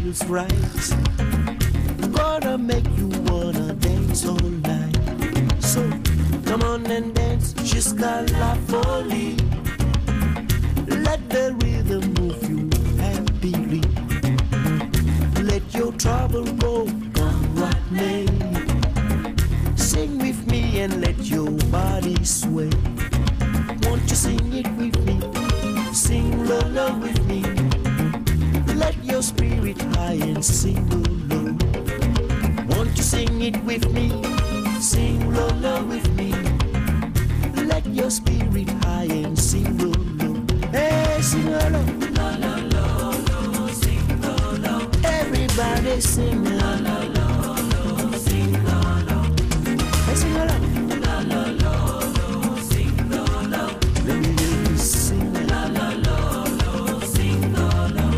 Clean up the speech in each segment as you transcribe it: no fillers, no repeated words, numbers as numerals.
feels right. Gonna make you wanna dance all night. So come on and dance, jusqu'à la folie. Let the rhythm move you happily. Let your trouble go, come what may. Sing with me and let your body sway. Won't you sing it with me? Sing low, low with me. Let your spirit high and sing low, low. Won't you sing it with me? Sing low, low with me. Let your spirit high and sing low, low. Hey, sing low, low. Low, low, low, low. Sing low, low. Everybody sing low, low, low, low. Sing low, low. Hey, sing low, low. Low, low, low, low. Sing low, low. Let me hear you sing low, low, low, low. Sing low, low.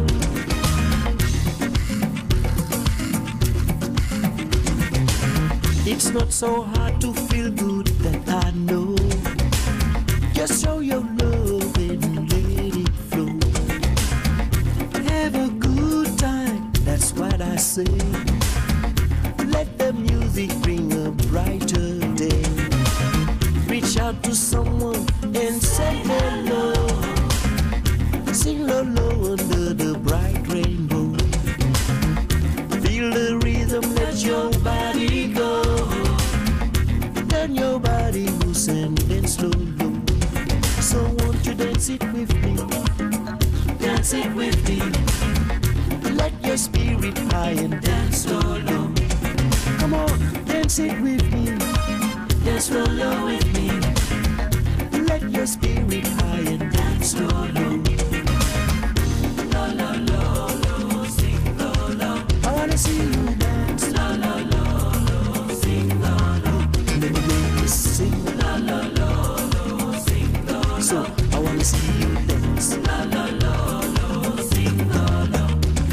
It's not so hard to feel good, that I know. Just show your love and let it flow. Have a good time, that's what I say. Let the music bring a brighter day. Reach out to someone and say hello. Sing low, low under the bright rainbow. Feel the rhythm, let your body go. Turn your body loose and dance slow, low. So won't you dance it with me? Dance it with me. Let your spirit high and dance slow, low. Come on, dance it with me. Dance slow, low with me. Let your spirit high and dance slow, low. Low, low, low, low, sing low, low. I wanna see you dance. Low, low, low, low, sing low, low. Let me sing. Low, low, low, low, sing low, low. So I wanna see you dance. Low, low, low, low, sing low, low.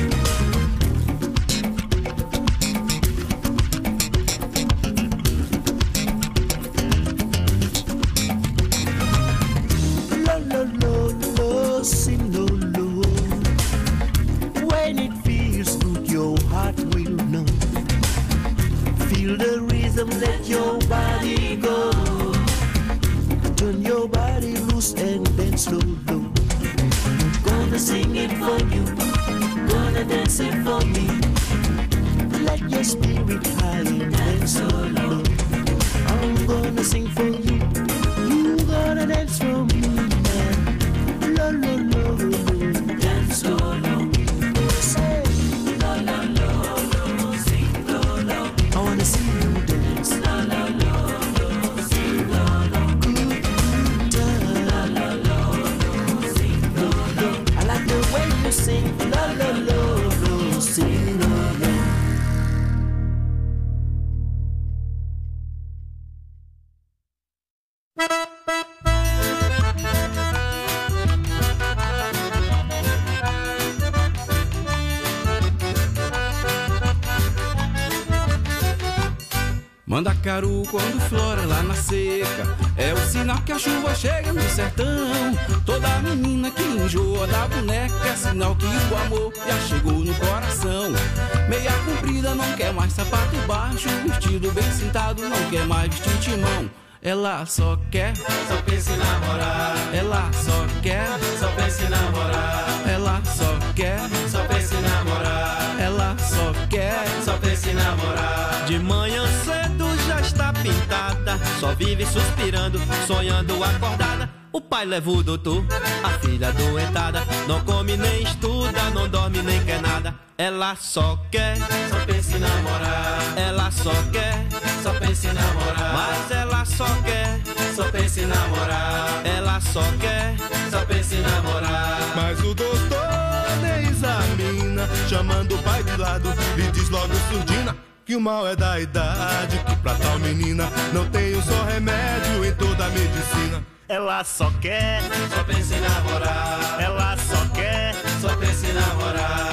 Low, low, low, low, sing low, low. When it feels good, your heart will know. Feel the rhythm, let your body go. Turn your body loose and dance slow, low. Gonna sing it for you, gonna dance it for me. Let your spirit high and dance so low. I'm gonna sing for you, you gonna dance for me. Low, low, low, low, dance so low. Say, low, low, low, low, sing low, low. I wanna see you dance. Low, low, low, low, sing low, low. Good time. Low, low, low, low, sing low, low. I like the way you sing. Low, low, low, low, sing low, low. Mandacaru quando flora lá na seca é o sinal que a chuva chega no sertão. Toda menina que enjoa da boneca é sinal que o amor já chegou no coração. Meia comprida não quer mais sapato baixo, vestido bem sentado não quer mais vestir timão. Ela só quer, só pensa em namorar. Ela só quer, só pensa em namorar. Ela só quer, só pensa em namorar. Ela só quer, só pensa em namorar. De manhã cedo já está pintada, só vive suspirando, sonhando acordada. O pai leva o doutor, a filha doentada, não come nem estuda, não dorme nem quer nada. Ela só quer, só pensa em namorar. Ela só quer, só pensa em namorar. mas ela só quer, só pensa em namorar. ela só quer, só pensa em namorar. Mas o doutor nem examina, chamando o pai de lado e diz logo surdina que o mal é da idade, que pra tal menina não tem um só remédio em toda a medicina. ela só quer, só pensa em namorar. ela só quer, só pensa em namorar.